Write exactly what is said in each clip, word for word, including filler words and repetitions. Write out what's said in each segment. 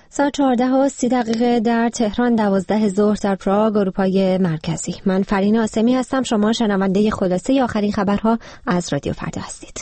ساعت چهارده و سی دقیقه در تهران، دوازده ظهر در پراگ، اروپای مرکزی. من فرین آسمی هستم. شما شنونده خلاصه آخرین خبرها از رادیو فردا هستید.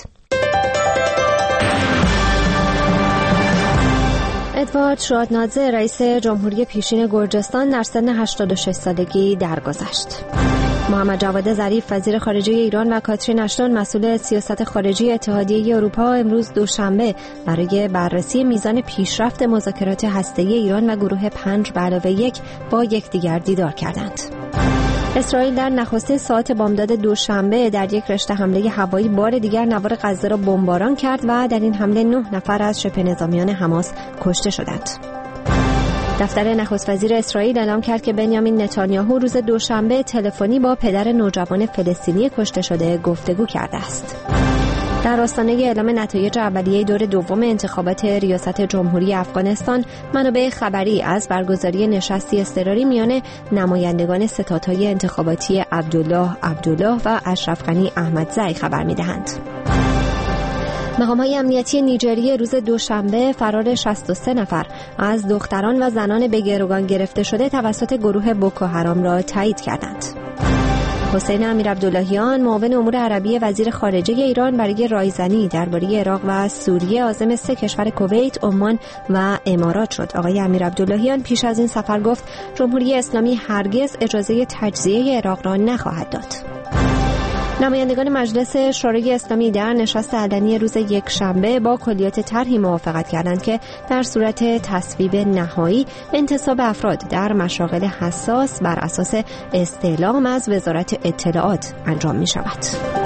ادوارد شادنادزه، رئیس جمهوری پیشین گرجستان، در سن هشتاد و شش سالگی درگذشت. محمد جواد ظریف، وزیر خارجه ایران، و کاترین اشتون، مسئول سیاست خارجی اتحادیه اروپا، امروز دوشنبه برای بررسی میزان پیشرفت مذاکرات هسته‌ای ایران و گروه پنج به علاوه یک با یکدیگر دیدار کردند. اسرائیل در نخستین ساعت بامداد دوشنبه در یک رشته حمله هوایی بار دیگر نوار غزه را بمباران کرد و در این حمله نه نفر از شبه نظامیان حماس کشته شدند. دفتر نخست وزیر اسرائیل اعلام کرد که بنیامین نتانیاهو روز دوشنبه تلفنی با پدر نوجوان فلسطینی کشته شده گفتگو کرده است. در آستانه اعلام نتایج اولیه دور دوم انتخابات ریاست جمهوری افغانستان، منابع خبری از برگزاری نشستی اضطراری میان نمایندگان ستادهای انتخاباتی عبدالله عبدالله و اشرف غنی احمدزی خبر می‌دهند. مقام‌های امنیتی نیجریه روز دوشنبه فرار شصت و سه نفر از دختران و زنان به گروگان گرفته شده توسط گروه بوکو حرام را تایید کردند. حسین امیرعبداللهیان، معاون امور عربی وزیر خارجه ایران، برای رایزنی درباره عراق و سوریه عازم سه کشور کویت، عمان و امارات شد. آقای امیرعبداللهیان پیش از این سفر گفت جمهوری اسلامی هرگز اجازه تجزیه عراق را نخواهد داد. نمایندگان مجلس شورای اسلامی در نشست علنی روز یکشنبه با کلیات طرحی موافقت کردند که در صورت تصویب نهایی انتصاب افراد در مشاغل حساس بر اساس استعلام از وزارت اطلاعات انجام می شود.